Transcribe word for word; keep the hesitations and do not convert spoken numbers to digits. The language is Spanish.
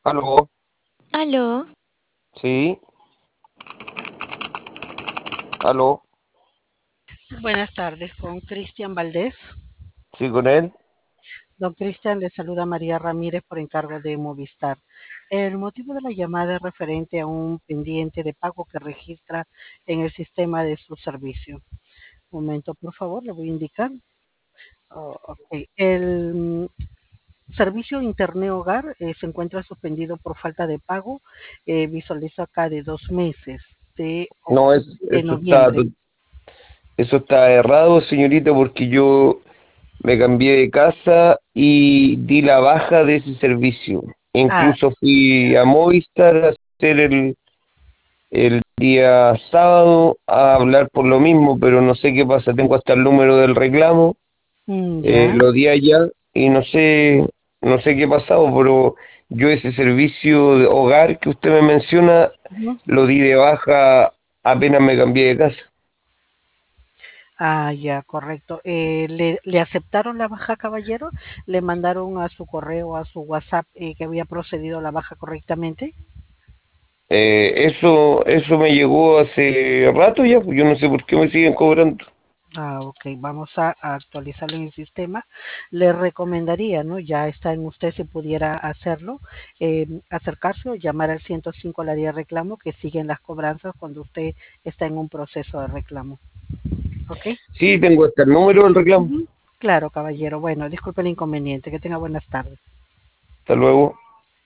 Aló, Aló, sí, aló, Buenas tardes, con Cristian Valdés. sí, con él. Don Cristian, le saluda María Ramírez por encargo de Movistar. El motivo de la llamada es referente a un pendiente de pago que registra en el sistema de su servicio. Un momento, por favor, le voy a indicar. Oh, ok. El mm, servicio Internet Hogar eh, se encuentra suspendido por falta de pago. Eh, visualizo acá de dos meses, de No, octubre, es, de eso está, noviembre. to- eso está errado, señorita, porque yo me cambié de casa y di la baja de ese servicio. Ah, Incluso fui a Movistar a hacer el, el día sábado a hablar por lo mismo, pero no sé qué pasa. Tengo hasta el número del reclamo, mm, eh, ya. lo di allá y no sé, no sé qué ha pasado, pero yo ese servicio de hogar que usted me menciona Ujú. lo di de baja apenas me cambié de casa. Ah, ya, correcto. Eh, ¿le, le aceptaron la baja, caballero? ¿Le mandaron a su correo, a su WhatsApp, eh, que había procedido a la baja correctamente? Eh, eso, eso me llegó hace rato ya, pues yo no sé por qué me siguen cobrando. Ah, ok, vamos a, a actualizarlo en el sistema. Le recomendaría, ¿no? Ya está en usted si pudiera hacerlo, eh, acercarse o llamar al ciento cinco al área de reclamo que siguen las cobranzas cuando usted está en un proceso de reclamo. ¿Ok? Sí, tengo hasta el número del reclamo. Ujú. Claro, caballero. Bueno, disculpe el inconveniente. Que tenga buenas tardes. Hasta luego.